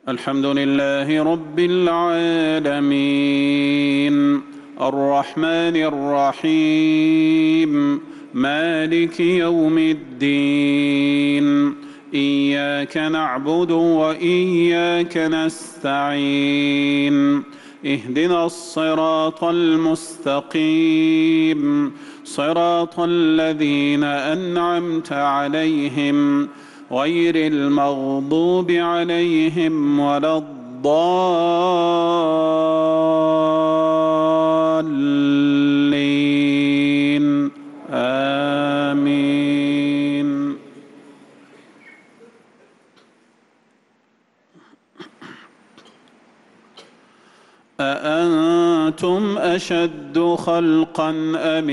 الحمد لله رب العالمين الرحمن الرحيم مالك يوم الدين إياك نعبد وإياك نستعين اهدنا الصراط المستقيم صراط الذين أنعمت عليهم غير المغضوب عليهم ولا الضالين آمين. أأنتم أشد خلقا أم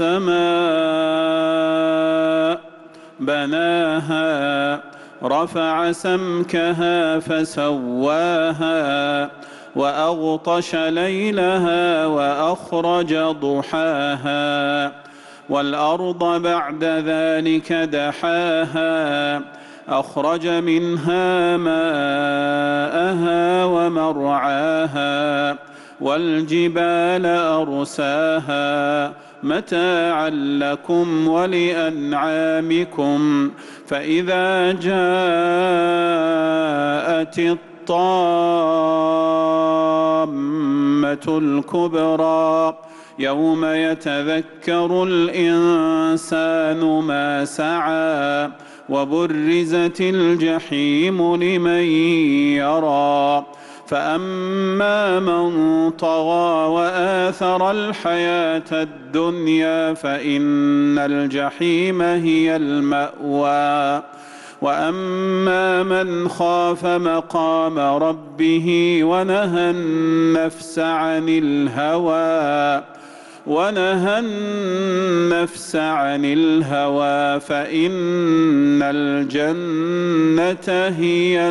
السماء بناها رفع سمكها فسواها وأغطش ليلها وأخرج ضحاها والأرض بعد ذلك دحاها أخرج منها ماءها ومرعاها والجبال أرساها متاعا لكم ولأنعامكم فإذا جاءت الطامة الكبرى يوم يتذكر الإنسان ما سعى وبرزت الجحيم لمن يرى فأما من طغى وآثر الحياة الدنيا فإن الجحيم هي المأوى وأما من خاف مقام ربه ونهى النفس عن الهوى فإن الجنة هي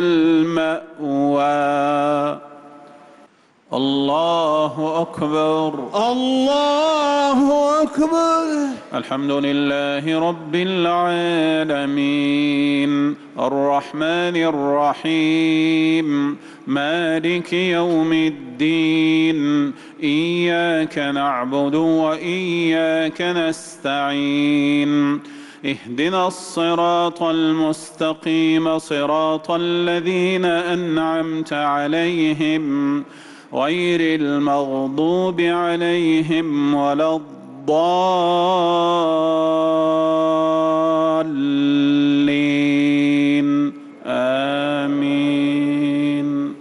المأوى. الله أكبر الله أكبر. الحمد لله رب العالمين الرحمن الرحيم مالك يوم الدين إياك نعبد وإياك نستعين اهدنا الصراط المستقيم صراط الذين أنعمت عليهم غير المغضوب عليهم ولا الضالين آمين.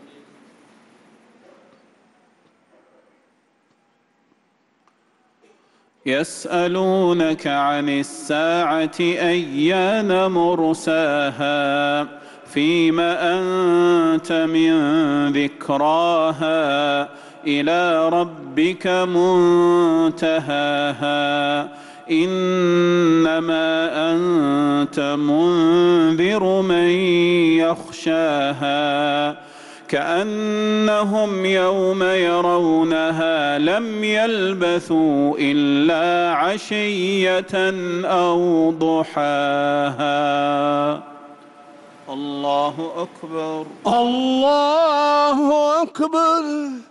يسألونك عن الساعة أيان مرساها فيم أنت من ذكراها إلى ربك منتهاها إنما أنت منذر من يخشاها كأنهم يوم يرونها لم يلبثوا إلا عشية أو ضحاها. الله أكبر الله أكبر.